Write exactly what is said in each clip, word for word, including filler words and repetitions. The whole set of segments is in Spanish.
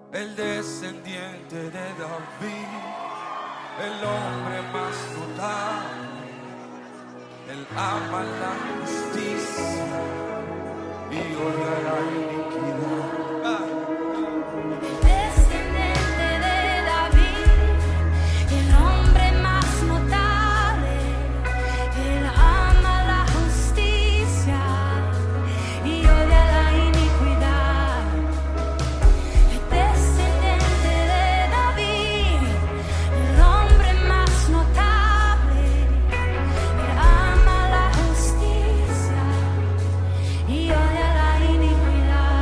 el descendiente de David, el hombre más notable. Él ama la justicia y odia la iniquidad. Ah. Descendiente de David, el hombre más notable. Él ama la justicia y odia la iniquidad. Descendiente de David, el hombre más notable. Él ama la justicia y odia la iniquidad.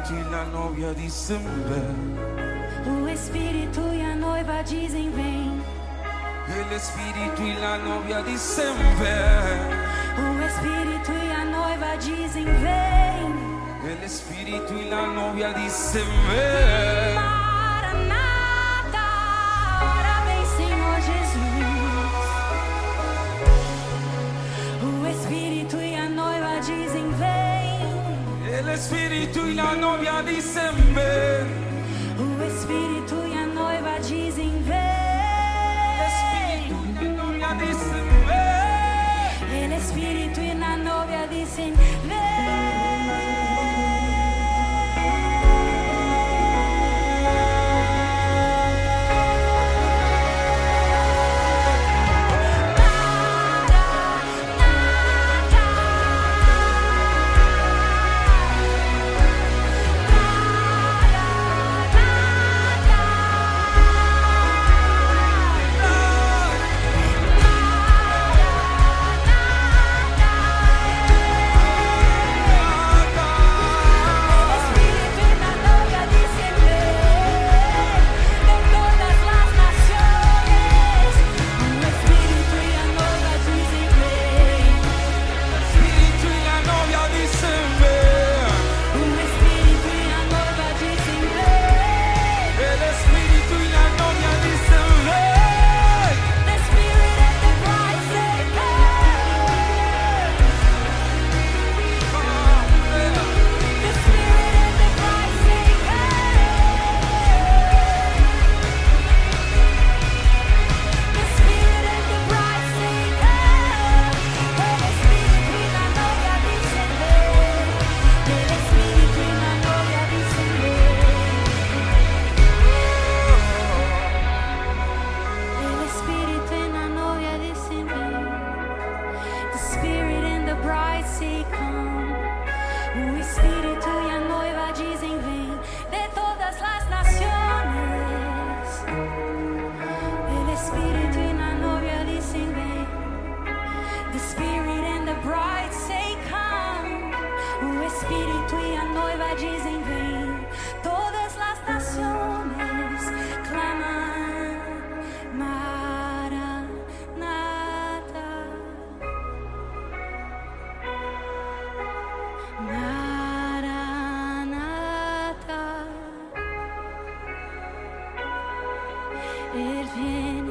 Espírito e a novia dizem vem. O Espírito e a noiva dizem vem. El Espírito e a novia dizem vem. O Espírito e a noiva dizem vem. El Espírito e a novia dizem vem. Maranata, ora vem Senhor Jesus. O Espírito e a noiva dizem vem. El Espírito e a novia dizem vem. O Espírito e a noiva dizem vem. El Espírito e a novia dizem vem. Él viene.